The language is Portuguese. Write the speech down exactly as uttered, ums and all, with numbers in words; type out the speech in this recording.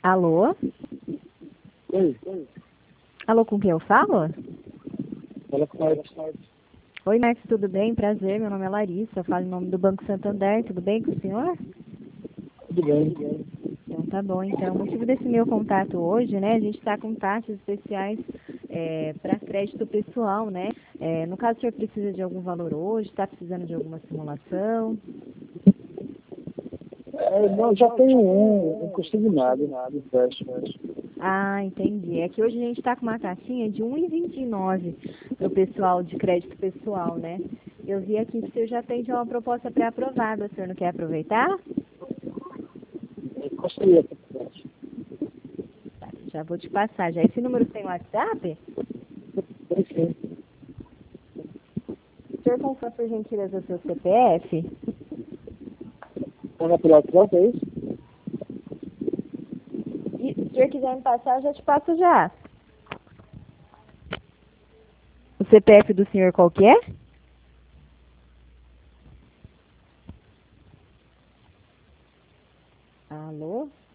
Alô? Oi, Alô, com quem eu falo? fala com a Oi, Marcos, tudo bem? Prazer, meu nome é Larissa, eu falo em nome do Banco Santander, tudo bem com o senhor? Tudo bem. Então tá bom, então o motivo desse meu contato hoje, né, a gente está com taxas especiais para crédito pessoal, né? É, no caso, o senhor precisa de algum valor hoje, está precisando de alguma simulação? É, não, já tenho um, um consignado, nada, empréstimo. Ah, entendi. É que hoje a gente está com uma taxinha de um vírgula vinte e nove para o pessoal de crédito pessoal, né? Eu vi aqui que o senhor já tem já uma proposta pré-aprovada, o senhor não quer aproveitar? Eu construí essa empréstimo. Tá, já vou te passar. Já esse número tem WhatsApp? Tem sim. O senhor confirma, por gentileza, o seu C P F? Paga pelo WhatsApp, é isso? E se o senhor quiser me passar, eu já te passo já. O C P F do senhor qual que é? Alô?